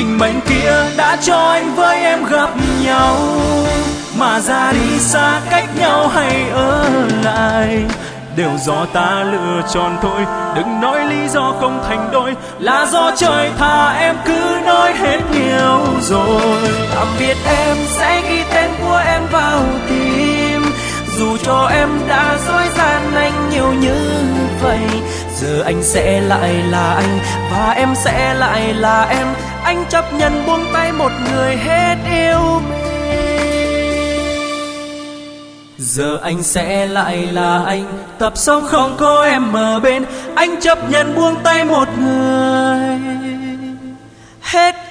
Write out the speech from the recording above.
định mệnh kia đã cho anh với em gặp nhau, mà ra đi xa cách nhau hay ở lại đều do ta lựa chọn thôi. Đừng nói lý do không thành đôi là do trời thà em cứ nói hết yêu rồi. Ta biết em sẽ ghi tên của em vào tim, dù cho em đã dối gian anh nhiều như vậy. Giờ anh sẽ lại là anh và em sẽ lại là em. Anh chấp nhận buông tay một người hết yêu mình. Giờ anh sẽ lại là anh, tập sống không có em ở bên. Anh chấp nhận buông tay một người hết